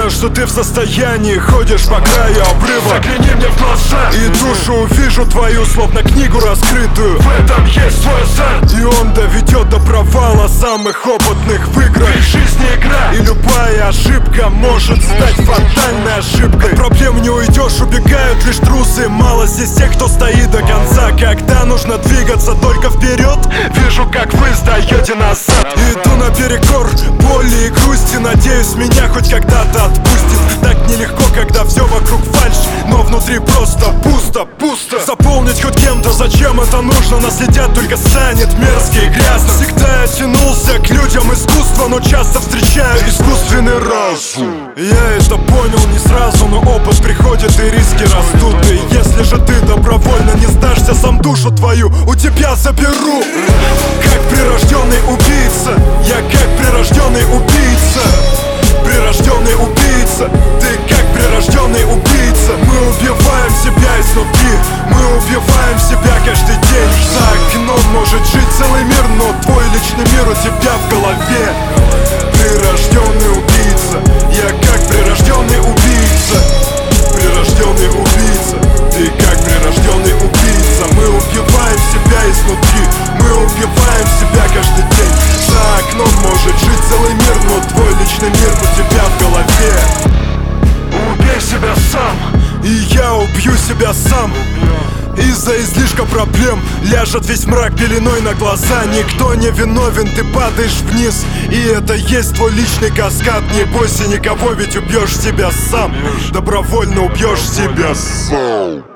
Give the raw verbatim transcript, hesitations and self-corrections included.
знаю, что ты в состоянии, ходишь по краю обрыва. Загляни мне в глаза, и душу увижу твою, словно книгу раскрытую. В этом есть твой азарт, и он доведет до провала самых опытных в играх. Ведь жизнь не игра, и любая ошибка может стать фатальной ошибкой. От проблем не уйдешь, убегают лишь трусы. Мало здесь тех, кто стоит до конца. Когда нужно двигаться только вперед, вижу, как вы сдаете назад. Иду наперекор боли и грусти, надеюсь, меня хоть когда-то отпустит. Так нелегко, когда все вокруг фальшь, но внутри просто пусто, пусто. Заполнить хоть кем-то, зачем это нужно? Наследят только станет мерзко и грязно. Всегда я тянулся к людям искусства, но часто встречаю искусственный разум. Я это понял не сразу, но опыт приходит и риски растут. И если же ты добровольно не сдашься, сам душу твою у тебя заберу. Как прирожденный убийца, я как прирожденный убийца. Прирожденный убийца, ты как прирожденный убийца. Мы убиваем себя изнутри, мы убиваем себя каждый день. За окном может жить целый мир, но твой личный мир у тебя в голове. Прирожденный убийца, я как прирожденный убийца. Прирожденный убийца, ты как прирожденный убийца. Мы убиваем себя изнутри, мы убиваем себя каждый день. За окном может жить целый мир, но твой личный мир у тебя в голове. Убей себя сам, и я убью себя сам. Из-за излишка проблем ляжет весь мрак пеленой на глаза. Никто не виновен, ты падаешь вниз, и это есть твой личный каскад. Не бойся никого, ведь убьешь себя сам. Добровольно убьешь себя сам.